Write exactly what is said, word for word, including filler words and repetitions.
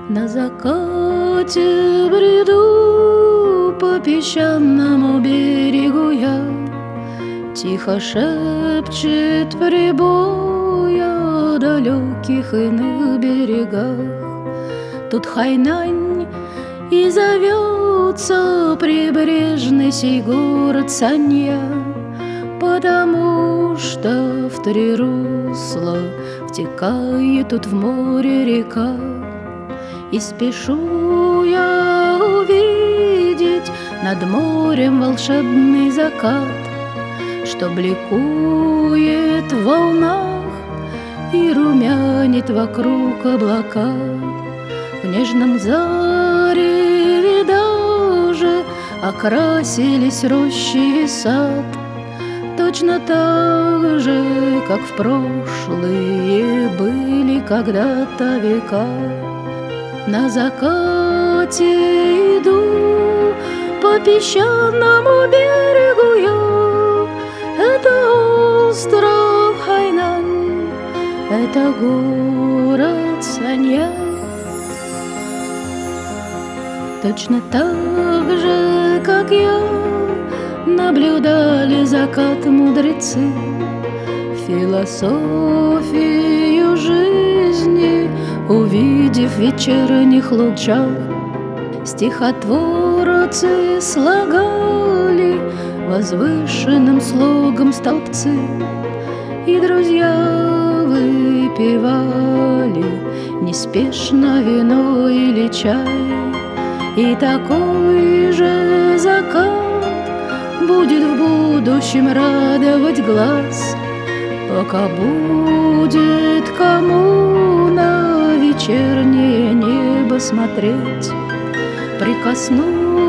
На закате бреду по песчаному берегу я, тихо шепчет прибой о далеких иных берегах. Тут Хайнань и зовется прибрежный сей город Санья, потому что в три русла втекает тут в море река. И спешу я увидеть над морем волшебный закат, что бликует в волнах и румянит вокруг облака. В нежном зареве даже окрасились рощи и сад, точно так же, как в прошлые были когда-то века. На закате иду по песчаному берегу я. Это остров Хайнань, это город Санья. Точно так же, как я, наблюдали закат мудрецы, философию жизни увидев в вечерних лучах. Стихотворцы слагали возвышенным слогом столбцы, и друзья выпивали неспешно вино или чай. И такой же закат будет в будущем радовать глаз, пока будет кому на вечернее небо смотреть. Прикоснусь